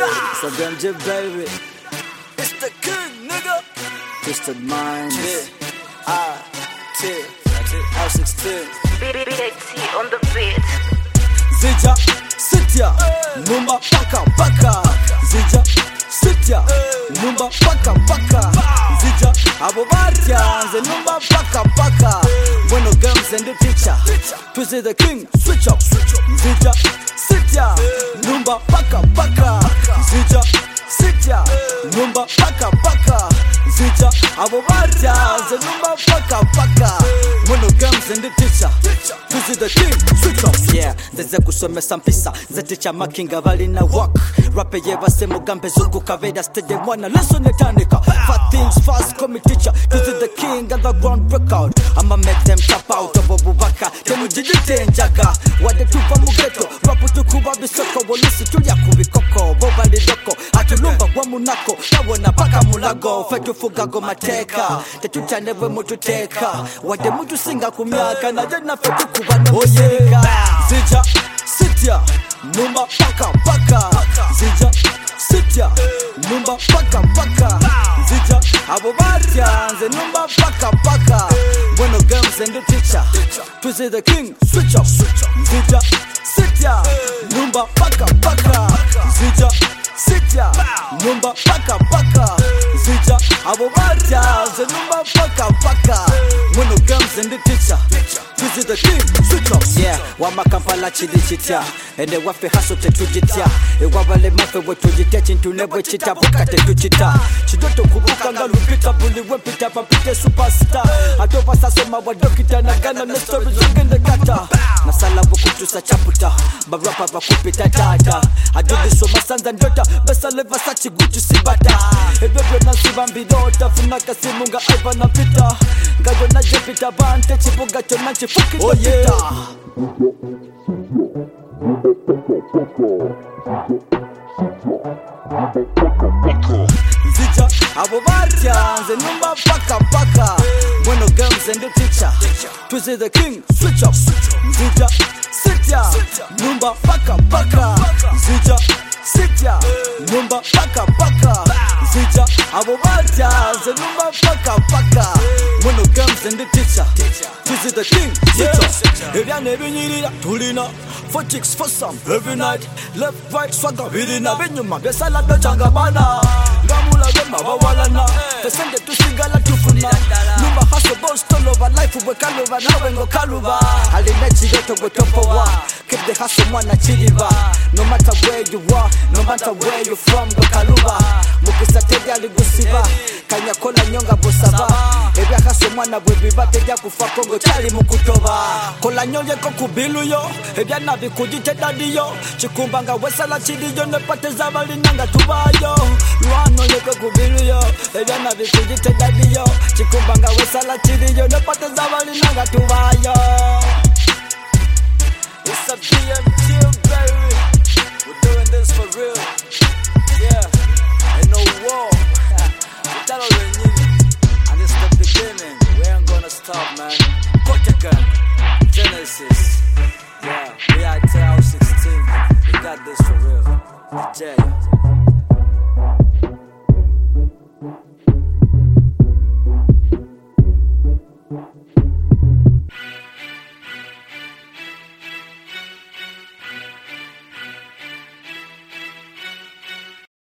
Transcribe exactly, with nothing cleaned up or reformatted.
It's a B M J baby. It's the king, nigga. Twisted Minds. Yeah. I T R sixteen. B B T on the beat. Zija, sitya, numba paka paka. Zija, sitya, numba paka paka. Zija, abo batyanze numba paka paka. Bueno games and the teacher. Twisted the king, switch up. Zija, sitya, numba paka paka. Zija, sitya, numba paka paka. Zija, abo batyanze numba paka paka. Bueno games and the teacher. Twisted the king, switch up. Yeah, ndeze kusomesa mpisa nze teacher makinga balina work rape ye base mugambe zuku kaveda stage mwana lesson etandika fat things fast come teacher to the king and the ground break out I'ma make them tap out of obubaka temujijite njaga wade tuva mugeto rapu tukuba bisoko wolisi tulya kubikoko boba lidoko atulumba kwa munako tawona paka mulago fetu fugago mateka tetutanebwe mututeka wade mutu singa kumyaka na jana fetu kuba no musika Zija, sitya, numba paka paka. Zija, sitya, numba paka paka. Zija, abo batyanze numba paka paka. Bueno games and the teacher. Twisted the king, switch up. Zija, sitya, numba paka paka. Zija, sitya, numba paka paka. Zija, abo batyanze numba paka paka. Bueno games and the teacher. Twisted the king, switch up. Yeah, wama kampala chidi chitya. Ende wafe haso tetujitya. Ewa wale mafe wetujitya chintunebwe chita buka tetuchita. Chidoto kubuka nga lupita buli wepita papite superstar. Adoba sasoma wadokita na gana na story zungende kata. Nasala wakutusa chaputa. Barapa wakupita tata. Adudi soma sanza ndota. Besa leva sachi guchu sibata. Ebebe na sibambidota. Funaka simunga aiva na pita. Gayo na jepita bante chibuga chonachi fuki oh yeah. Zija, abo batyanze numba paka paka. Bueno games and the teacher. Twisted the king, switch up. Zija, sitya, numba paka paka. Zija, sitya, numba paka paka. Zija, abo batyanze numba paka paka. Bueno games and the teacher. Twisted the king, switch up. Ebyane binyirira tulina. For chicks for some every night. Left right swagger bilina. Benyuma besala bechanga bana. Gamula gema bawalana. Fesende tusigala tufuna. Numba hustle boss all over life we kaluba na wengo kaluba. Alina chidoto go topowa. Keep the hustle mwana chiliba. No matter where you are, no matter where you from go kaluba. Mukisa teja ligusiba. Kanya kola nyonga bosaba. Ebya hustle mwana bwebiba teja kufa kongo chali mukutoba. Kola nyonye kukubilu yo. Ebya na bikujite dadi yo. Chikumbanga wesala chidi yo nepate zabali nanga tubayo. Luano yeko kubilu yo. Ebya na bikujite dadi yo. Chikumbanga wesala chidi yo nepate zabali nanga tubayo. It's a